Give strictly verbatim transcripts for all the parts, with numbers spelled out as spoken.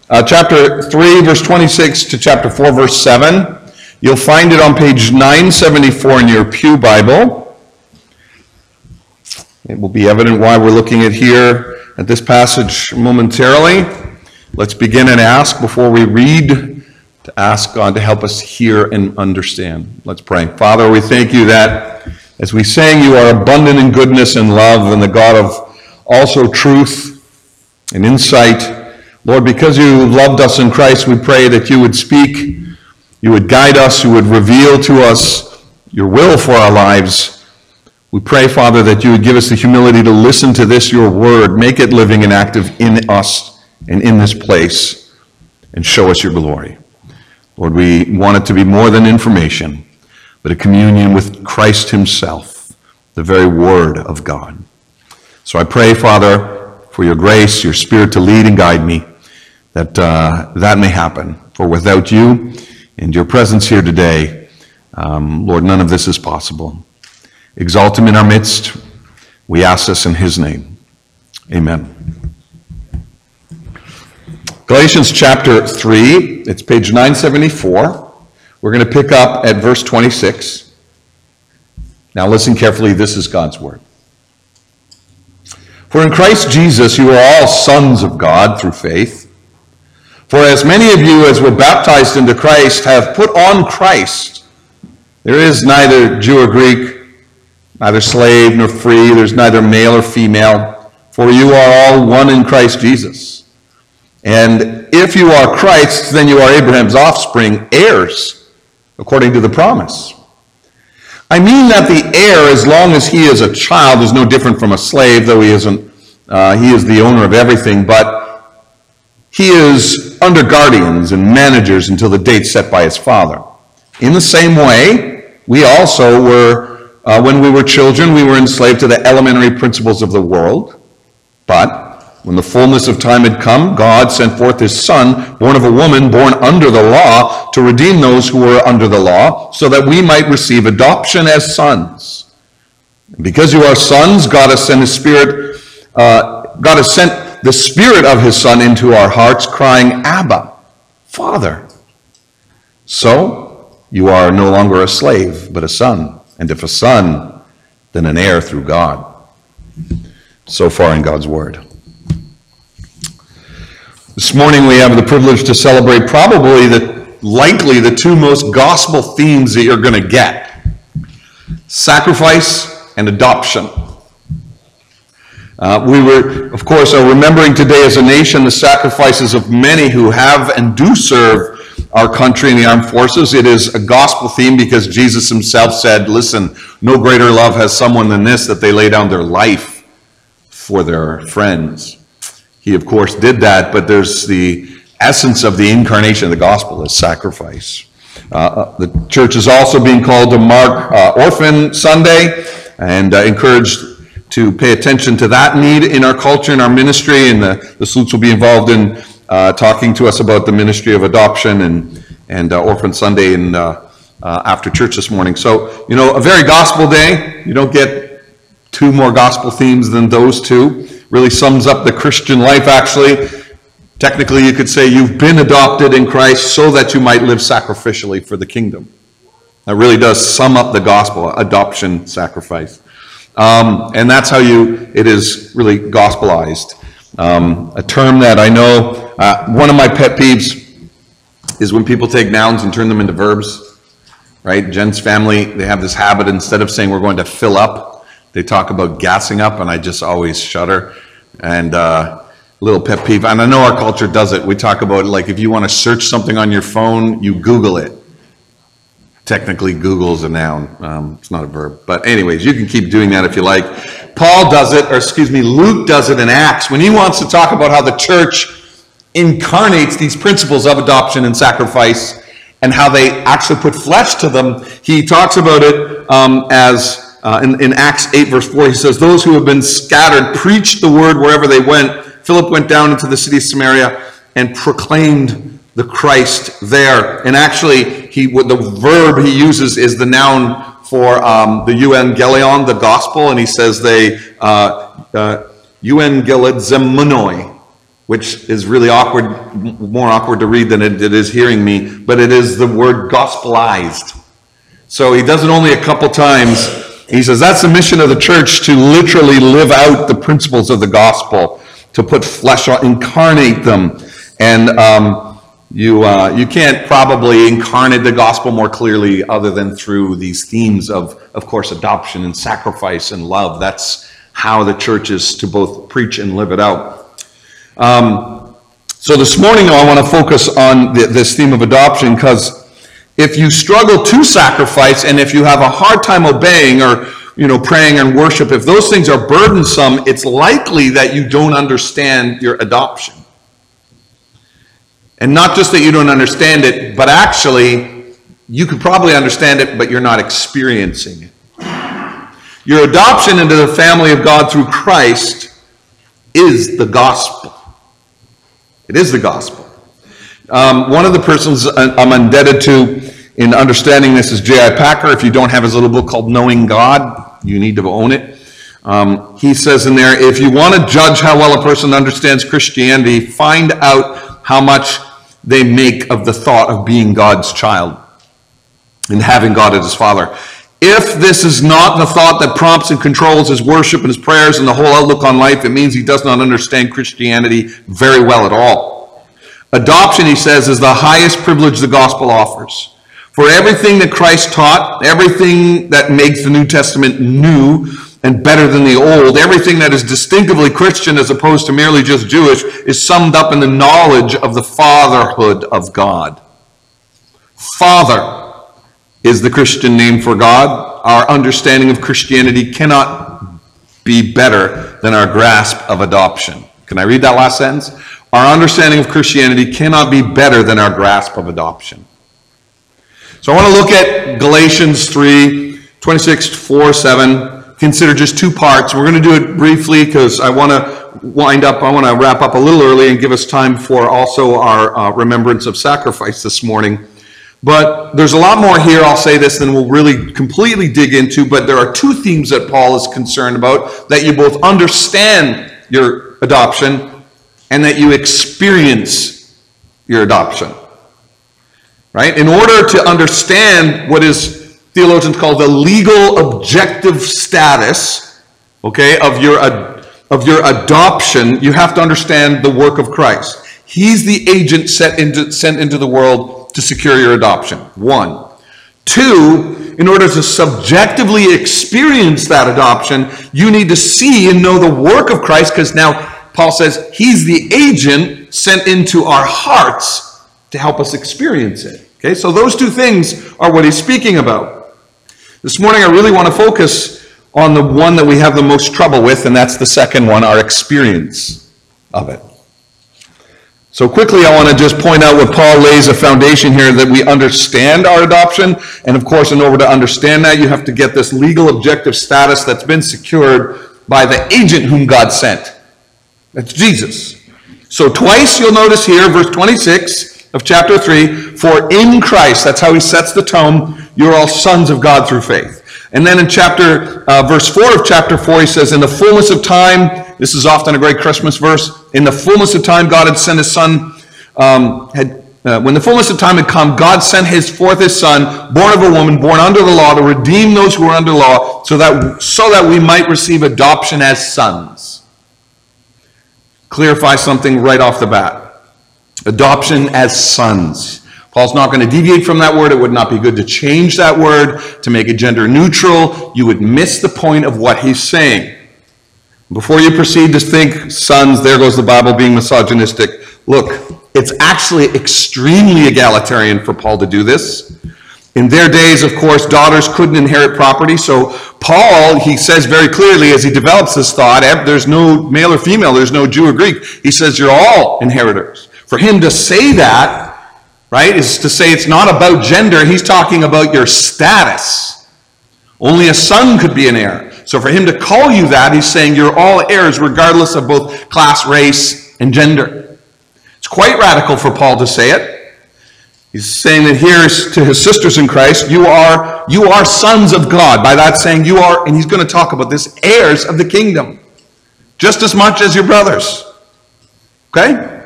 Uh, chapter three, verse twenty-six to chapter four, verse seven. You'll find it on page nine seventy-four in your Pew Bible. It will be evident why we're looking at here at this passage momentarily. Let's begin and ask before we read, to ask God to help us hear and understand. Let's pray. Father, we thank you that as we sang, you are abundant in goodness and love and the God of also truth and insight. Lord, because you loved us in Christ, we pray that you would speak, you would guide us, you would reveal to us your will for our lives. We pray, Father, that you would give us the humility to listen to this, your word, make it living and active in us and in this place, and show us your glory. Lord, we want it to be more than information, but a communion with Christ himself, the very word of God. So I pray, Father, for your grace, your spirit to lead and guide me, that uh, that may happen. For without you and your presence here today, um, Lord, none of this is possible. Exalt him in our midst. We ask this in his name. Amen. Galatians chapter three, it's page nine seventy-four. We're going to pick up at verse twenty-six. Now listen carefully, this is God's word. For in Christ Jesus you are all sons of God through faith. For as many of you as were baptized into Christ have put on Christ. There is neither Jew or Greek, neither slave nor free, there's neither male or female, for you are all one in Christ Jesus. And if you are Christ, then you are Abraham's offspring, heirs, according to the promise. I mean that the heir, as long as he is a child, is no different from a slave, though he isn't. Uh, he is the owner of everything, but he is under guardians and managers until the date set by his father. In the same way, we also were, uh, when we were children, we were enslaved to the elementary principles of the world, but when the fullness of time had come, God sent forth his Son, born of a woman, born under the law, to redeem those who were under the law, so that we might receive adoption as sons. And because you are sons, God has sent his Spirit, uh, God has sent the Spirit of his Son into our hearts, crying, Abba, Father. So you are no longer a slave, but a son. And if a son, then an heir through God. So far in God's word. This morning we have the privilege to celebrate probably the likely the two most gospel themes that you're going to get. Sacrifice and adoption. Uh, we were, of course, are remembering today as a nation the sacrifices of many who have and do serve our country in the armed forces. It is a gospel theme because Jesus himself said, listen, no greater love has someone than this, that they lay down their life for their friends. He, of course, did that, but there's the essence of the incarnation of the gospel is sacrifice. Uh, the church is also being called to mark uh, Orphan Sunday and uh, encouraged to pay attention to that need in our culture, in our ministry, and the, the Sloots will be involved in uh, talking to us about the ministry of adoption and, and uh, Orphan Sunday and, uh, uh, after church this morning. So, you know, a very gospel day. You don't get two more gospel themes than those two. Really sums up the Christian life, actually. Technically, you could say you've been adopted in Christ so that you might live sacrificially for the kingdom. That really does sum up the gospel, adoption, sacrifice. Um, and that's how you, it is really gospelized. Um, a term that I know, uh, one of my pet peeves is when people take nouns and turn them into verbs, right? Jen's family, they have this habit, instead of saying we're going to fill up, they talk about gassing up, and I just always shudder. And uh, little pet peeve, and I know our culture does it. We talk about, like, if you want to search something on your phone, you Google it. Technically, Google's a noun. Um, it's not a verb. But anyways, you can keep doing that if you like. Paul does it, or excuse me, Luke does it in Acts, when he wants to talk about how the church incarnates these principles of adoption and sacrifice and how they actually put flesh to them. He talks about it um, as... Uh, in, in Acts eight, verse four, he says, those who have been scattered preached the word wherever they went. Philip went down into the city of Samaria and proclaimed the Christ there. And actually, he the verb he uses is the noun for um, the euangelion, the gospel, and he says they uh, uh, euangelizemonoi, which is really awkward, more awkward to read than it, it is hearing me, but it is the word gospelized. So he does it only a couple times. He says that's the mission of the church, to literally live out the principles of the gospel, to put flesh on, incarnate them. And um, you uh, you can't probably incarnate the gospel more clearly other than through these themes of, of course, adoption and sacrifice and love. That's how the church is to both preach and live it out. Um, so this morning, I want to focus on the, this theme of adoption, because if you struggle to sacrifice, and if you have a hard time obeying or, you know, praying and worship, if those things are burdensome, it's likely that you don't understand your adoption. And not just that you don't understand it, but actually, you could probably understand it, but you're not experiencing it. Your adoption into the family of God through Christ is the gospel. It is the gospel. Um, one of the persons I'm indebted to in understanding this is J I Packer. If you don't have his little book called Knowing God, you need to own it. Um, he says in there, if you want to judge how well a person understands Christianity, find out how much they make of the thought of being God's child and having God as his father. If this is not the thought that prompts and controls his worship and his prayers and the whole outlook on life, it means he does not understand Christianity very well at all. Adoption, he says, is the highest privilege the gospel offers. For everything that Christ taught, everything that makes the New Testament new and better than the old, everything that is distinctively Christian as opposed to merely just Jewish, is summed up in the knowledge of the fatherhood of God. Father is the Christian name for God. Our understanding of Christianity cannot be better than our grasp of adoption. Can I read that last sentence? Our understanding of Christianity cannot be better than our grasp of adoption. So I want to look at Galatians three, twenty-six, four, seven. Consider just two parts. We're going to do it briefly because I want to wind up, I want to wrap up a little early and give us time for also our uh, remembrance of sacrifice this morning. But there's a lot more here, I'll say this, than we'll really completely dig into. But there are two themes that Paul is concerned about, that you both understand your adoption and that you experience your adoption, right? In order to understand what is theologians call the legal objective status, okay, of your, of your adoption, you have to understand the work of Christ. He's the agent set into, sent into the world to secure your adoption, one. Two, in order to subjectively experience that adoption, you need to see and know the work of Christ, because now Paul says he's the agent sent into our hearts to help us experience it. Okay, so those two things are what he's speaking about. This morning I really want to focus on the one that we have the most trouble with, and that's the second one, our experience of it. So quickly I want to just point out what Paul lays a foundation here, that we understand our adoption, and of course in order to understand that you have to get this legal objective status that's been secured by the agent whom God sent. That's Jesus. So twice you'll notice here, verse twenty-six of chapter three, for in Christ, that's how he sets the tone, you're all sons of God through faith. And then in chapter, uh, verse four of chapter four, he says, in the fullness of time, this is often a great Christmas verse, in the fullness of time God had sent his son, um, had uh, when the fullness of time had come, God sent his forth his son, born of a woman, born under the law, to redeem those who were under law, so that, so that we might receive adoption as sons. Clarify something right off the bat. Adoption as sons. Paul's not going to deviate from that word. It would not be good to change that word, to make it gender neutral. You would miss the point of what he's saying. Before you proceed to think, sons, there goes the Bible being misogynistic. Look, it's actually extremely egalitarian for Paul to do this. In their days, of course, daughters couldn't inherit property, so Paul, he says very clearly as he develops this thought, there's no male or female, there's no Jew or Greek. He says you're all inheritors. For him to say that, right, is to say it's not about gender, he's talking about your status. Only a son could be an heir. So for him to call you that, he's saying you're all heirs regardless of both class, race, and gender. It's quite radical for Paul to say it. He's saying that here to his sisters in Christ, you are, you are sons of God. By that saying, you are, and he's going to talk about this, heirs of the kingdom, just as much as your brothers. Okay?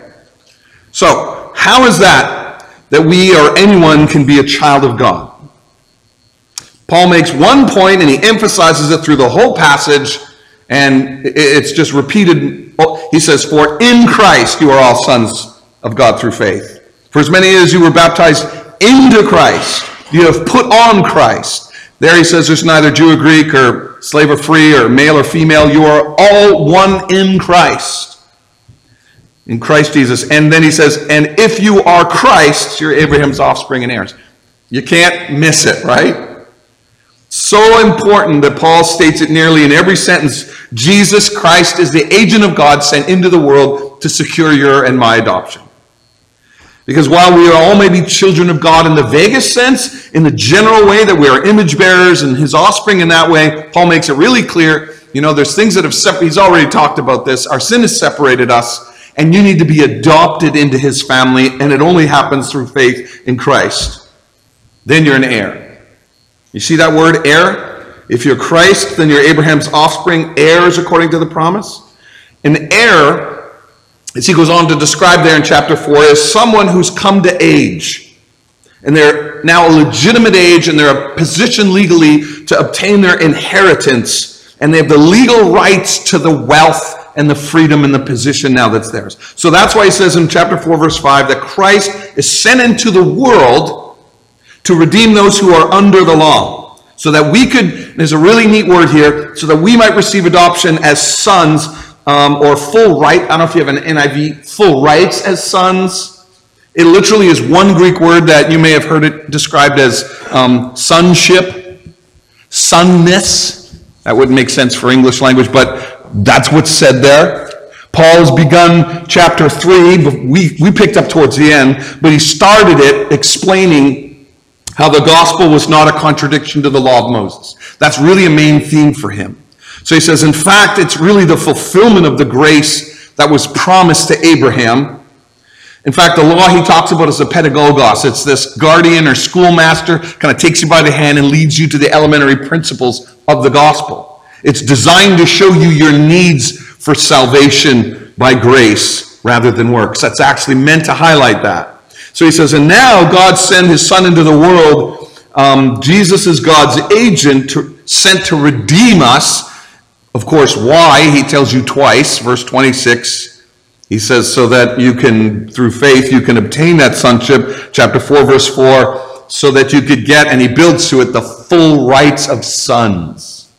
So, how is that that we or anyone can be a child of God? Paul makes one point and he emphasizes it through the whole passage, and it's just repeated. He says, for in Christ you are all sons of God through faith. For as many as you were baptized into Christ, you have put on Christ. There he says there's neither Jew or Greek or slave or free or male or female. You are all one in Christ. In Christ Jesus. And then he says, and if you are Christ, you're Abraham's offspring and heirs. You can't miss it, right? So important that Paul states it nearly in every sentence. Jesus Christ is the agent of God sent into the world to secure your and my adoption. Because while we are all maybe children of God in the vaguest sense, in the general way that we are image bearers and his offspring in that way, Paul makes it really clear, you know, there's things that have separated, he's already talked about this, our sin has separated us, and you need to be adopted into his family, and it only happens through faith in Christ. Then you're an heir. You see that word, heir? If you're Christ, then you're Abraham's offspring, heirs according to the promise. An heir, as he goes on to describe there in chapter four, is someone who's come to age. And they're now a legitimate age, and they're positioned legally to obtain their inheritance. And they have the legal rights to the wealth and the freedom and the position now that's theirs. So that's why he says in chapter four, verse five, that Christ is sent into the world to redeem those who are under the law, so that we could, there's a really neat word here, so that we might receive adoption as sons, um, or full right. I don't know if you have an N I V, full rights as sons. It literally is one Greek word that you may have heard it described as um, sonship, sonness. That wouldn't make sense for English language, but that's what's said there. Paul has begun chapter three, but we, we picked up towards the end, but he started it explaining how the gospel was not a contradiction to the law of Moses. That's really a main theme for him. So he says, in fact, it's really the fulfillment of the grace that was promised to Abraham. In fact, the law he talks about is a pedagogos. It's this guardian or schoolmaster, kind of takes you by the hand and leads you to the elementary principles of the gospel. It's designed to show you your needs for salvation by grace rather than works. That's actually meant to highlight that. So he says, and now God sent his son into the world. Um, Jesus is God's agent to, sent to redeem us. Of course, why? He tells you twice. Verse twenty-six, he says, so that you can, through faith, you can obtain that sonship. Chapter four, verse four, so that you could get, and he builds to it, the full rights of sons.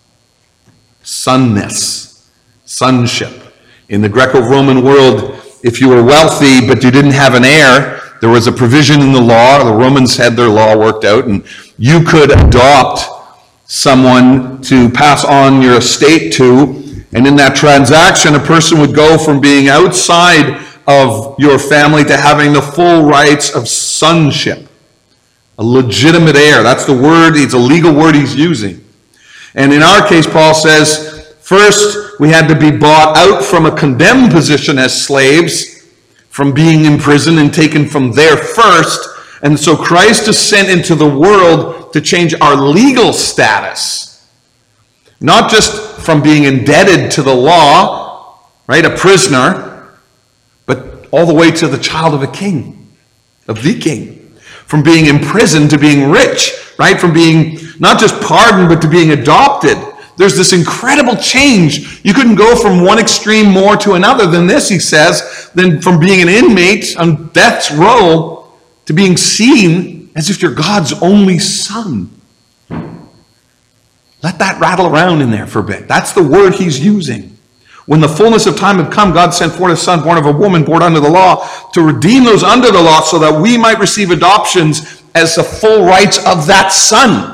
Sonness, sonship. In the Greco-Roman world, if you were wealthy but you didn't have an heir, there was a provision in the law. The Romans had their law worked out, and you could adopt someone to pass on your estate to. And in that transaction, a person would go from being outside of your family to having the full rights of sonship. A legitimate heir. That's the word. It's a legal word he's using. And in our case, Paul says, first, we had to be bought out from a condemned position as slaves, from being imprisoned and taken from there first. And so Christ is sent into the world to change our legal status. Not just from being indebted to the law, right, a prisoner, but all the way to the child of a king, of the king. From being imprisoned to being rich, right? From being not just pardoned, but to being adopted. There's this incredible change. You couldn't go from one extreme more to another than this, he says, than from being an inmate on death's row to being seen as if you're God's only son. Let that rattle around in there for a bit. That's the word he's using. When the fullness of time had come, God sent forth a son born of a woman, born under the law, to redeem those under the law so that we might receive adoptions as the full rights of that son.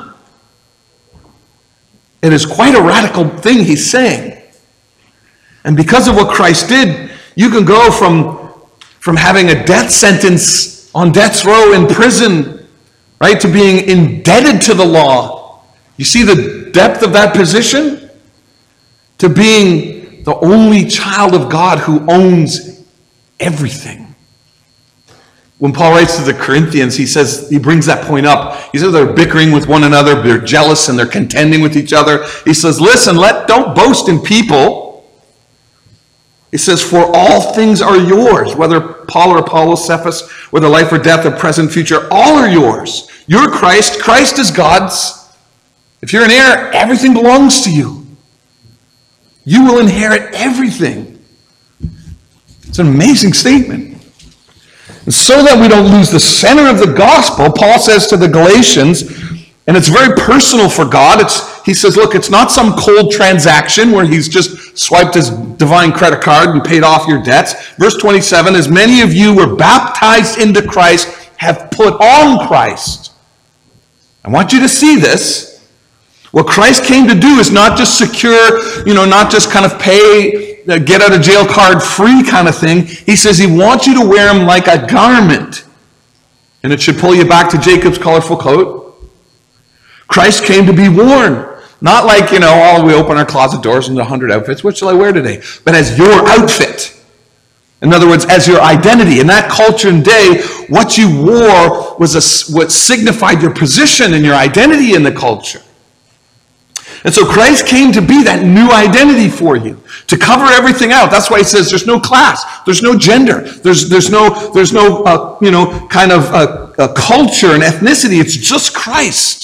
It is quite a radical thing he's saying. And because of what Christ did, you can go from, from having a death sentence on death's row in prison, right, to being indebted to the law. You see the depth of that position? To being the only child of God who owns everything. When Paul writes to the Corinthians, he says, he brings that point up. He says they're bickering with one another, they're jealous and they're contending with each other. He says, listen, let don't boast in people. He says, for all things are yours, whether Paul or Apollos, Cephas, whether life or death or present, future, all are yours. You're Christ. Christ is God's. If you're an heir, everything belongs to you. You will inherit everything. It's an amazing statement. And so that we don't lose the center of the gospel, Paul says to the Galatians, and it's very personal for God. It's, he says, look, it's not some cold transaction where he's just swiped his divine credit card and paid off your debts. Verse twenty-seven, as many of you were baptized into Christ, have put on Christ. I want you to see this. What Christ came to do is not just secure, you know, not just kind of pay, uh, get out of jail card free kind of thing. He says he wants you to wear him like a garment. And it should pull you back to Jacob's colorful coat. Christ came to be worn. Not like, you know, oh, we open our closet doors and a hundred outfits. What shall I wear today? But as your outfit. In other words, as your identity. In that culture and day, what you wore was a, what signified your position and your identity in the culture. And so Christ came to be that new identity for you, to cover everything out. That's why he says there's no class, there's no gender, there's there's no there's no uh, you know kind of uh, uh, culture and ethnicity. It's just Christ.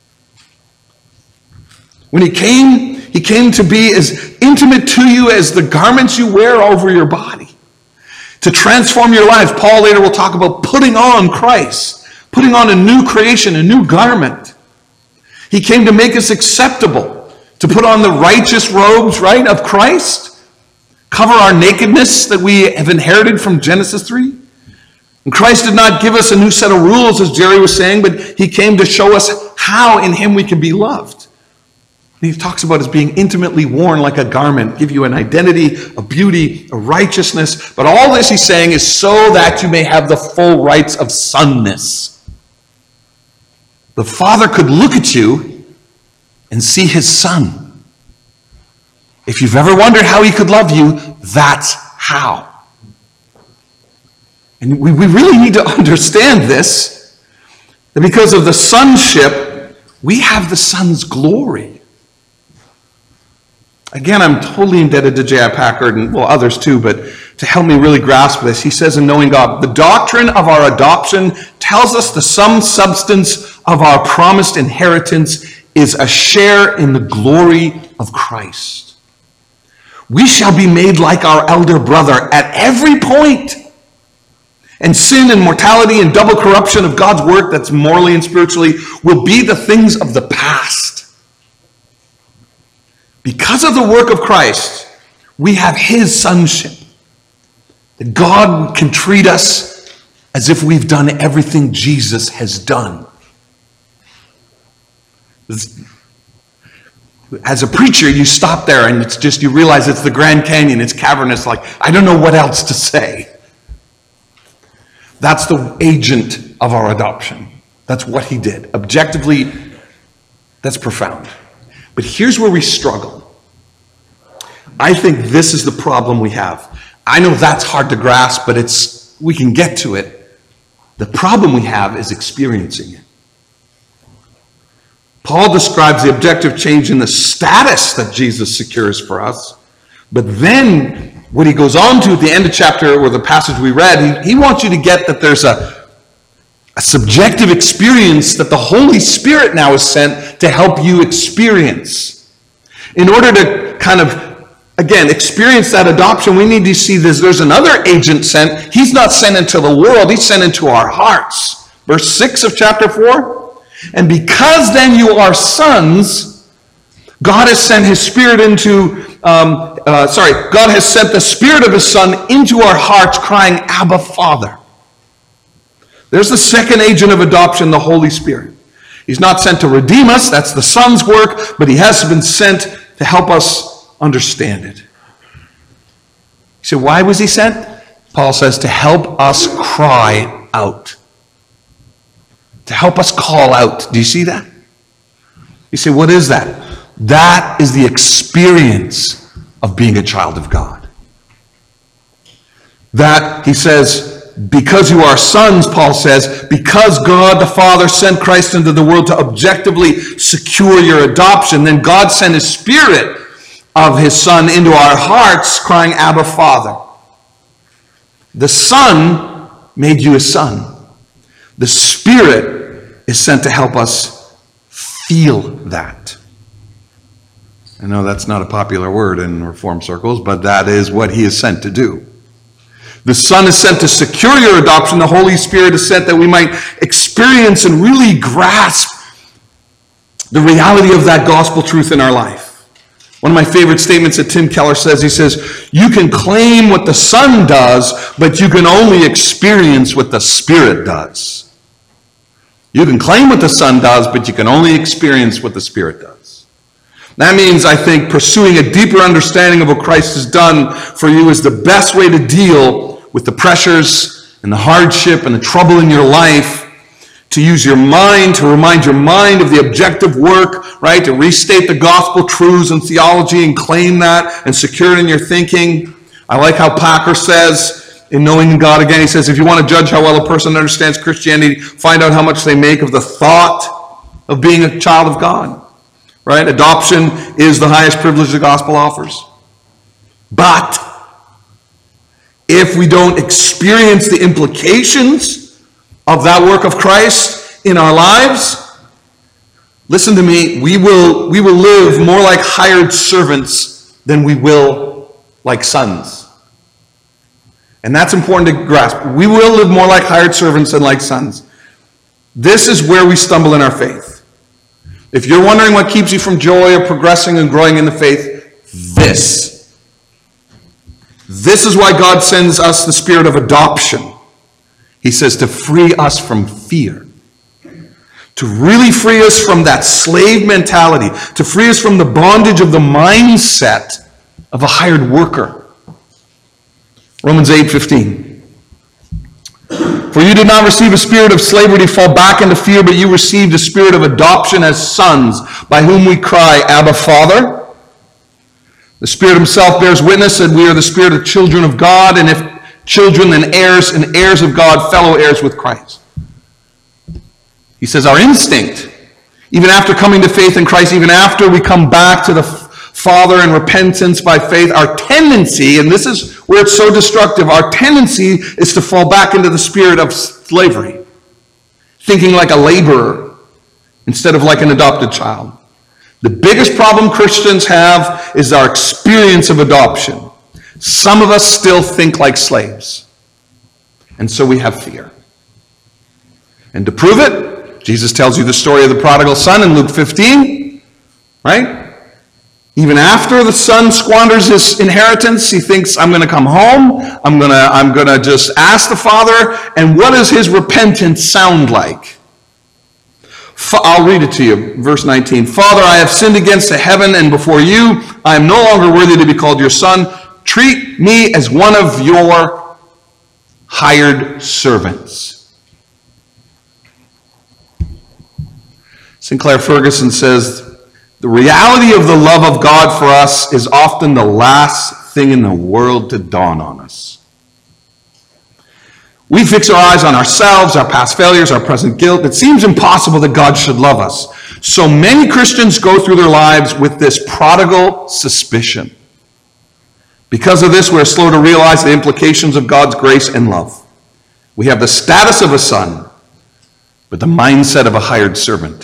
When he came, he came to be as intimate to you as the garments you wear over your body, to transform your life. Paul later will talk about putting on Christ, putting on a new creation, a new garment. He came to make us acceptable, to put on the righteous robes, right, of Christ, cover our nakedness that we have inherited from Genesis three. And Christ did not give us a new set of rules, as Jerry was saying, but he came to show us how in him we can be loved. And he talks about us being intimately worn like a garment, give you an identity, a beauty, a righteousness. But all this he's saying is so that you may have the full rights of sonness. The Father could look at you and see his Son. If you've ever wondered how he could love you, that's how. And we, we really need to understand this, that because of the sonship, we have the Son's glory. Again, I'm totally indebted to J I Packer and, well, others too, but to help me really grasp this, he says in Knowing God, the doctrine of our adoption tells us the sum substance of our promised inheritance is a share in the glory of Christ. We shall be made like our elder brother at every point. And sin and mortality and double corruption of God's work, that's morally and spiritually, will be the things of the past. Because of the work of Christ, we have his sonship. That God can treat us as if we've done everything Jesus has done. As a preacher, you stop there and it's just, you realize it's the Grand Canyon, it's cavernous, like, I don't know what else to say. That's the agent of our adoption. That's what he did. Objectively, that's profound. But here's where we struggle. I think this is the problem we have. I know that's hard to grasp, but it's we can get to it. The problem we have is experiencing it. Paul describes the objective change in the status that Jesus secures for us. But then what he goes on to at the end of chapter, or the passage we read, he, he wants you to get that there's a, a subjective experience that the Holy Spirit now is sent to help you experience. In order to kind of, again, experience that adoption, we need to see this. There's another agent sent. He's not sent into the world. He's sent into our hearts. Verse six of chapter four. And because then you are sons, God has sent his Spirit into, um, uh, sorry, God has sent the Spirit of his Son into our hearts, crying, Abba, Father. There's the second agent of adoption, the Holy Spirit. He's not sent to redeem us. That's the Son's work. But he has been sent to help us understand it. So why was he sent? Paul says to help us cry out. To help us call out. Do you see that? You say, what is that? That is the experience of being a child of God. That, he says, because you are sons, Paul says, because God the Father sent Christ into the world to objectively secure your adoption, then God sent his Spirit of his Son into our hearts, crying, Abba, Father. The Son made you his son. The Spirit is sent to help us feel that. I know that's not a popular word in Reformed circles, but that is what he is sent to do. The Son is sent to secure your adoption. The Holy Spirit is sent that we might experience and really grasp the reality of that gospel truth in our life. One of my favorite statements that Tim Keller says, he says, you can claim what the Son does, but you can only experience what the Spirit does. You can claim what the Son does, but you can only experience what the Spirit does. That means, I think, pursuing a deeper understanding of what Christ has done for you is the best way to deal with the pressures and the hardship and the trouble in your life, to use your mind, to remind your mind of the objective work, right? To restate the gospel truths and theology and claim that and secure it in your thinking. I like how Packer says, in Knowing God Again, he says, if you want to judge how well a person understands Christianity, find out how much they make of the thought of being a child of God, right? Adoption is the highest privilege the gospel offers. But if we don't experience the implications of that work of Christ in our lives, listen to me, we will, we will live more like hired servants than we will like sons. And that's important to grasp. We will live more like hired servants than like sons. This is where we stumble in our faith. If you're wondering what keeps you from joy or progressing and growing in the faith, this. This is why God sends us the spirit of adoption. He says to free us from fear. To really free us from that slave mentality. To free us from the bondage of the mindset of a hired worker. Romans eight fifteen. For you did not receive a spirit of slavery to fall back into fear, but you received a spirit of adoption as sons, by whom we cry, Abba, Father. The Spirit himself bears witness that we are the spirit of children of God, and if children and heirs and heirs of God, fellow heirs with Christ. He says our instinct, even after coming to faith in Christ, even after we come back to the Father in repentance by faith, our tendency, and this is where it's so destructive, our tendency is to fall back into the spirit of slavery, thinking like a laborer instead of like an adopted child. The biggest problem Christians have is our experience of adoption. Some of us still think like slaves, and so we have fear. And to prove it, Jesus tells you the story of the prodigal son in Luke fifteen, right? Even after the son squanders his inheritance, he thinks, I'm going to come home, I'm going to, I'm going to just ask the Father, and what does his repentance sound like? I'll read it to you, verse nineteen. Father, I have sinned against the heaven and before you. I am no longer worthy to be called your son. Treat me as one of your hired servants. Sinclair Ferguson says, the reality of the love of God for us is often the last thing in the world to dawn on us. We fix our eyes on ourselves, our past failures, our present guilt. It seems impossible that God should love us. So many Christians go through their lives with this prodigal suspicion. Because of this, we're slow to realize the implications of God's grace and love. We have the status of a son, but the mindset of a hired servant.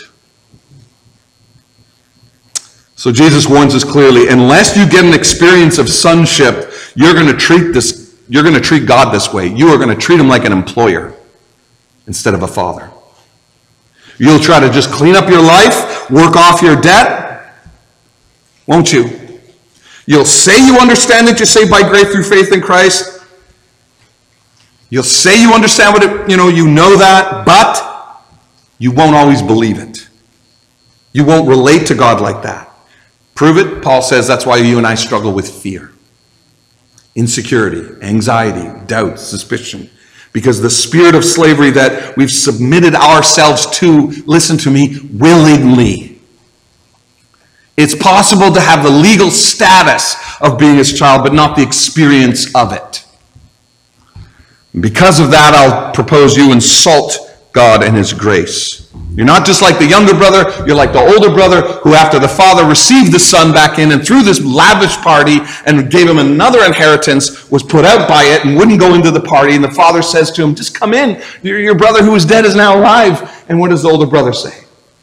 So Jesus warns us clearly, unless you get an experience of sonship, you're going to treat this, you're going to treat God this way. You are going to treat him like an employer instead of a father. You'll try to just clean up your life, work off your debt, won't you? You'll say you understand that you're saved by grace through faith in Christ. You'll say you understand what it, you know, you know that, but you won't always believe it. You won't relate to God like that. Prove it? Paul says that's why you and I struggle with fear, insecurity, anxiety, doubt, suspicion. Because the spirit of slavery that we've submitted ourselves to, listen to me, willingly. It's possible to have the legal status of being his child, but not the experience of it. And because of that, I'll propose you insult God and his grace. You're not just like the younger brother, you're like the older brother who, after the father received the son back in and threw this lavish party and gave him another inheritance, was put out by it and wouldn't go into the party. And the father says to him, just come in. Your, your brother who was dead is now alive. And what does the older brother say?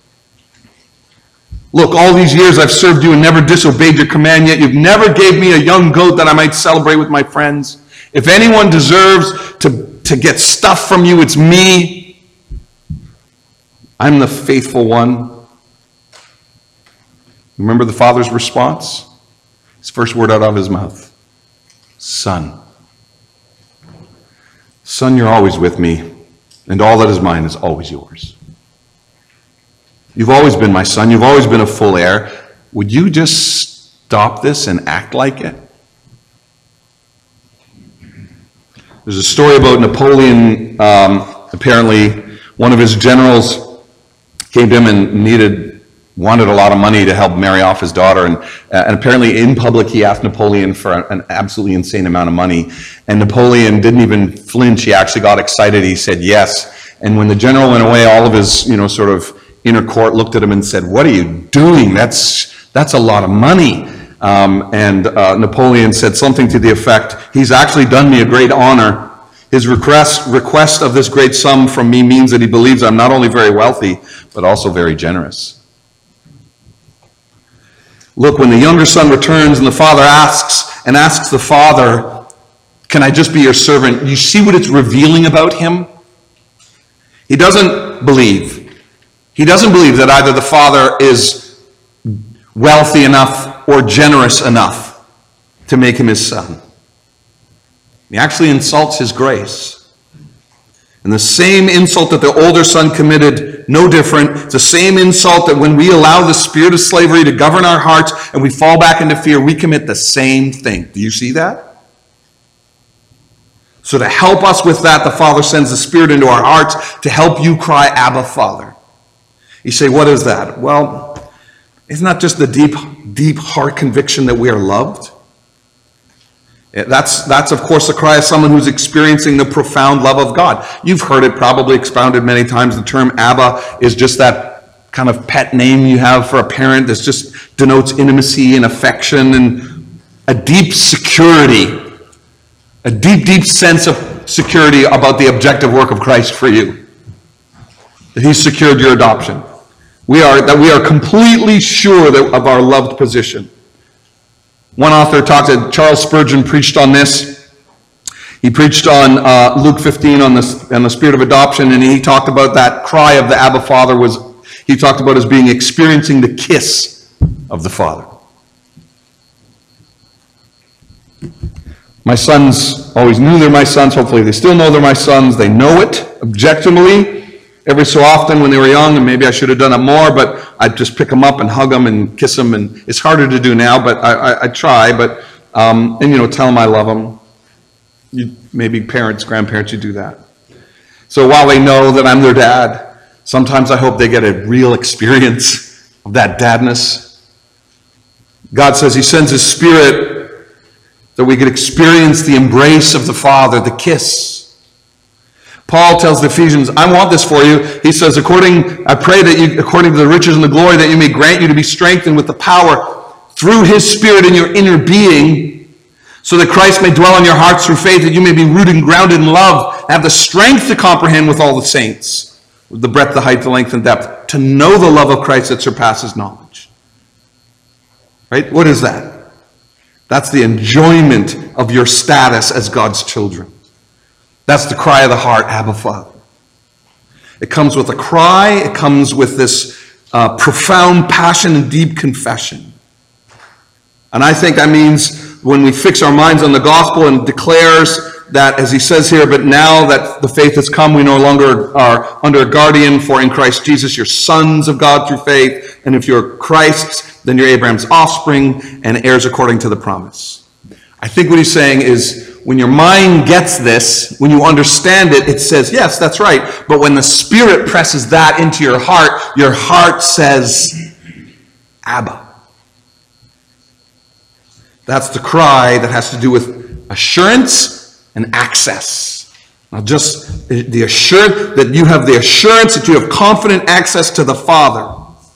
Look, all these years I've served you and never disobeyed your command, yet you've never gave me a young goat that I might celebrate with my friends. If anyone deserves to, to get stuff from you, it's me. I'm the faithful one. Remember the father's response? His first word out of his mouth. Son. Son, you're always with me, and all that is mine is always yours. You've always been my son. You've always been a full heir. Would you just stop this and act like it? There's a story about Napoleon. Um, apparently, one of his generals came to him and needed, wanted a lot of money to help marry off his daughter. And, uh, and apparently in public, he asked Napoleon for an absolutely insane amount of money. And Napoleon didn't even flinch. He actually got excited. He said yes. And when the general went away, all of his, you know, sort of inner court looked at him and said, what are you doing? That's, that's a lot of money. Um, and uh, Napoleon said something to the effect, he's actually done me a great honor. His request, request of this great sum from me means that he believes I'm not only very wealthy, but also very generous. Look, when the younger son returns and the father asks, and asks the father, can I just be your servant? You see what it's revealing about him? He doesn't believe. He doesn't believe that either the father is wealthy enough or generous enough to make him his son. He actually insults his grace. And the same insult that the older son committed, no different. It's the same insult that when we allow the spirit of slavery to govern our hearts and we fall back into fear, we commit the same thing. Do you see that? So to help us with that, the Father sends the Spirit into our hearts to help you cry, Abba, Father. You say, what is that? Well, it's not just the deep, deep heart conviction that we are loved. That's, that's, of course, the cry of someone who's experiencing the profound love of God. You've heard it probably expounded many times. The term Abba is just that kind of pet name you have for a parent that just denotes intimacy and affection and a deep security, a deep, deep sense of security about the objective work of Christ for you. That he's secured your adoption. We are, that we are completely sure that, of our loved position. One author talked, Charles Spurgeon preached on this. He preached on uh, Luke fifteen on the, on the spirit of adoption, and he talked about that cry of the Abba Father was, he talked about as being experiencing the kiss of the Father. My sons always knew they're my sons. Hopefully they still know they're my sons. They know it objectively. Every so often when they were young, and maybe I should have done it more, but I'd just pick them up and hug them and kiss them. And it's harder to do now, but I, I, I try. But um, and, you know, tell them I love them. You, maybe parents, grandparents, you do that. So while they know that I'm their dad, sometimes I hope they get a real experience of that dadness. God says he sends his Spirit that we could experience the embrace of the Father, the kiss. Paul tells the Ephesians, I want this for you. He says, according, I pray that you, according to the riches and the glory, that you may grant you to be strengthened with the power through his Spirit in your inner being, so that Christ may dwell in your hearts through faith, that you may be rooted and grounded in love, and have the strength to comprehend with all the saints, the breadth, the height, the length, and depth, to know the love of Christ that surpasses knowledge. Right? What is that? That's the enjoyment of your status as God's children. That's the cry of the heart, Abba, Father. It comes with a cry. It comes with this uh, profound passion and deep confession. And I think that means when we fix our minds on the gospel and declares that, as he says here, but now that the faith has come, we no longer are under a guardian, for in Christ Jesus you're sons of God through faith. And if you're Christ's, then you're Abraham's offspring and heirs according to the promise. I think what he's saying is, when your mind gets this, when you understand it, it says, yes, that's right. But when the Spirit presses that into your heart, your heart says, Abba. That's the cry that has to do with assurance and access. Now just the assurance that you have the assurance that you have confident access to the Father.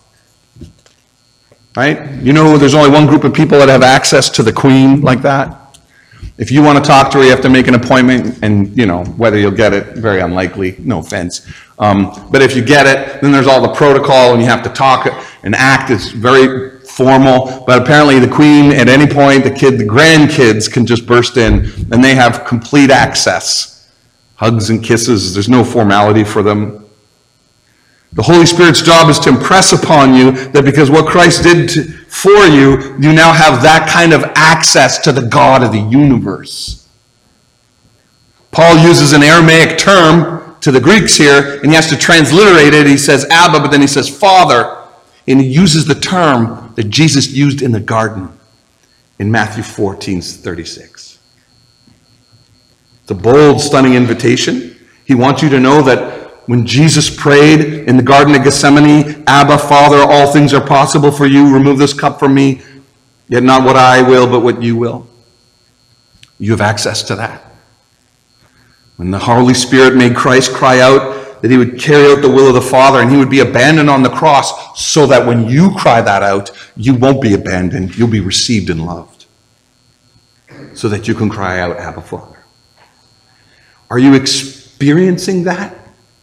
Right? You know, there's only one group of people that have access to the Queen like that. If you want to talk to her, you have to make an appointment, and, you know, whether you'll get it, very unlikely, no offense. Um, but if you get it, then there's all the protocol, and you have to talk and act. It's very formal. But apparently the Queen, at any point, the kid, the grandkids can just burst in, and they have complete access. Hugs and kisses. There's no formality for them. The Holy Spirit's job is to impress upon you that because what Christ did to, for you, you now have that kind of access to the God of the universe. Paul uses an Aramaic term to the Greeks here, and he has to transliterate it. He says Abba, but then he says Father, and he uses the term that Jesus used in the garden in Matthew fourteen thirty-six. It's a bold, stunning invitation. He wants you to know that when Jesus prayed in the Garden of Gethsemane, Abba, Father, all things are possible for you. Remove this cup from me. Yet not what I will, but what you will. You have access to that. When the Holy Spirit made Christ cry out that he would carry out the will of the Father and he would be abandoned on the cross so that when you cry that out, you won't be abandoned. You'll be received and loved. So that you can cry out, Abba, Father. Are you experiencing that?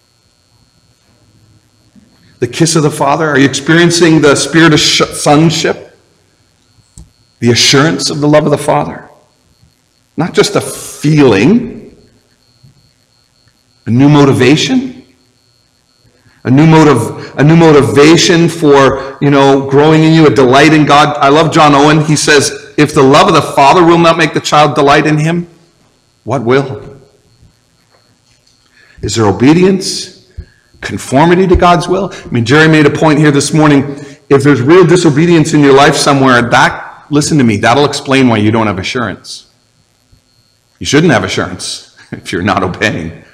The kiss of the Father? Are you experiencing the spirit of sonship? The assurance of the love of the Father? Not just a feeling, a new motivation, a new motive, a new motivation for, you know, growing in you, a delight in God. I love John Owen. He says, if the love of the Father will not make the child delight in him, what will? Is there obedience? Conformity to God's will? I mean, Jerry made a point here this morning. If there's real disobedience in your life somewhere, that, listen to me, that'll explain why you don't have assurance. You shouldn't have assurance if you're not obeying.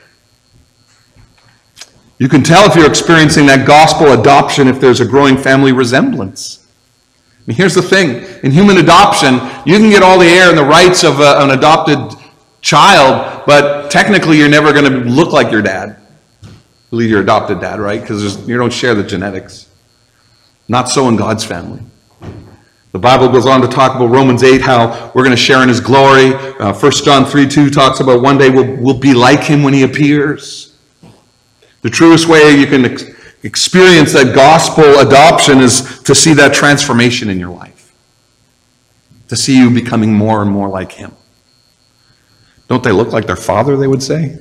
You can tell if you're experiencing that gospel adoption if there's a growing family resemblance. I mean, here's the thing. In human adoption, you can get all the air and the rights of a, an adopted child, but technically you're never going to look like your dad. Believe your adopted dad, right? Because you don't share the genetics. Not so in God's family. The Bible goes on to talk about Romans eight, how we're going to share in his glory. Uh, First John three two talks about one day we'll, we'll be like him when he appears. The truest way you can ex- experience that gospel adoption is to see that transformation in your life. To see you becoming more and more like him. Don't they look like their father, they would say?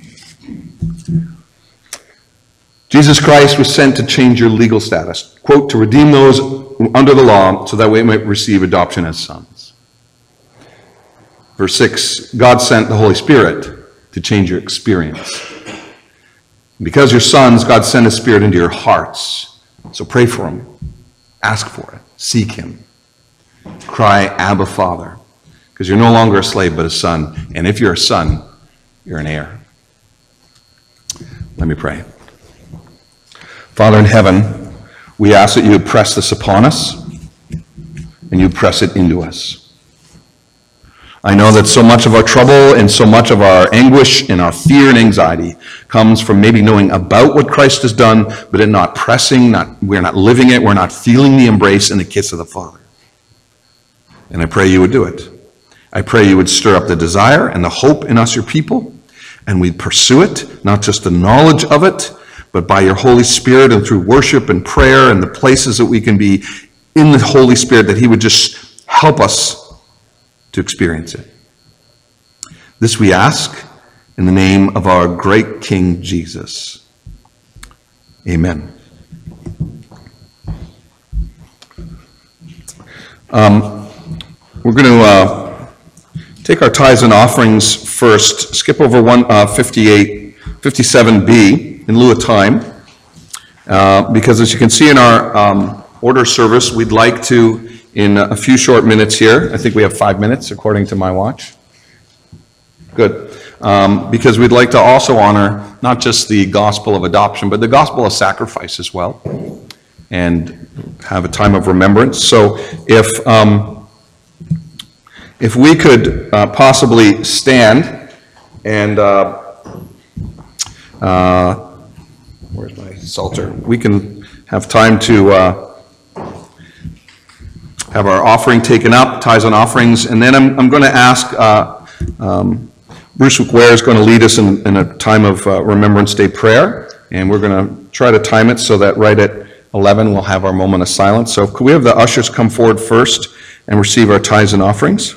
Jesus Christ was sent to change your legal status, quote, to redeem those under the law so that we might receive adoption as sons. Verse six, God sent the Holy Spirit to change your experience. Because you're sons, God sent his Spirit into your hearts. So pray for him. Ask for it. Seek him. Cry, Abba, Father. Because you're no longer a slave, but a son. And if you're a son, you're an heir. Let me pray. Father in heaven, we ask that you would press this upon us and you press it into us. I know that so much of our trouble and so much of our anguish and our fear and anxiety comes from maybe knowing about what Christ has done, but it not pressing, not, we're not living it, we're not feeling the embrace and the kiss of the Father. And I pray you would do it. I pray you would stir up the desire and the hope in us, your people, and we'd pursue it, not just the knowledge of it, but by your Holy Spirit and through worship and prayer and the places that we can be in the Holy Spirit, that he would just help us to experience it. This we ask in the name of our great King Jesus. Amen. Um, we're going to uh, take our tithes and offerings first. Skip over one uh, fifty-eight, fifty-seven B. In lieu of time, uh, because as you can see in our um, order service, we'd like to, in a few short minutes here, I think we have five minutes according to my watch. Good. Um, because we'd like to also honor not just the gospel of adoption, but the gospel of sacrifice as well, and have a time of remembrance. So if, um, if we could uh, possibly stand and uh, uh, where's my Psalter? We can have time to uh, have our offering taken up, tithes and offerings, and then I'm, I'm going to ask uh, um, Bruce McWare is going to lead us in, in a time of uh, Remembrance Day prayer, and we're going to try to time it so that right at eleven we'll have our moment of silence. So could we have the ushers come forward first and receive our tithes and offerings?